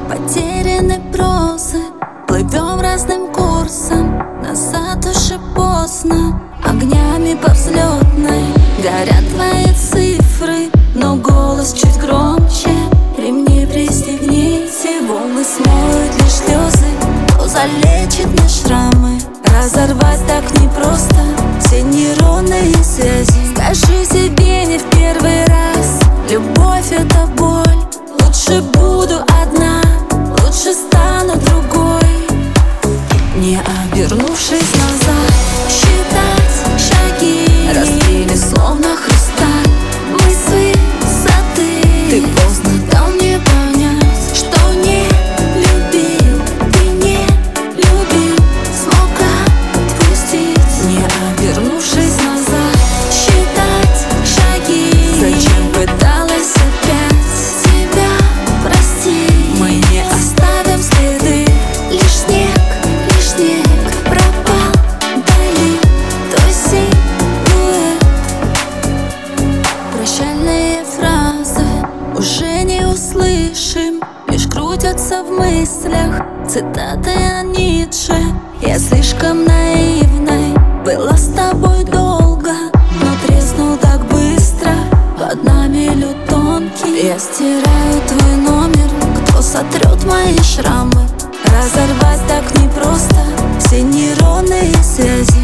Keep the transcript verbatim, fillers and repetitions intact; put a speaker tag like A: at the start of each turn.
A: Потеряны прозы, плывем разным курсом. Назад уже поздно, огнями по взлетной горят твои цифры, но голос чуть громче. Ремни пристегните, волны смоют лишь слезы. Кто залечит мне шрамы? Разорвать так непросто все нейронные связи. Скажу себе не в первый раз: любовь — это боль. Лучше буду одна, лучше стану другой. Не обернувшись назад, считать шаги, разбили словно хрусталь мы с высоты. Ты поздно дал мне понять, что не любил, ты не любил, смог отпустить. Не обернувшись назад, считать шаги, зачем пыталась опять тебя простить? Мы не оставим следы, лишь снег, лишь снег пропал вдали, твой силуэт. Прощальные фразы уже не услышим, лишь крутятся в мыслях цитаты о Ницше. Я слишком наивной была с тобой долго, но треснул так быстро под нами лед тонкий. Я стираю твой номер, кто сотрет мои шрамы? Разорвать так непросто все нейронные связи.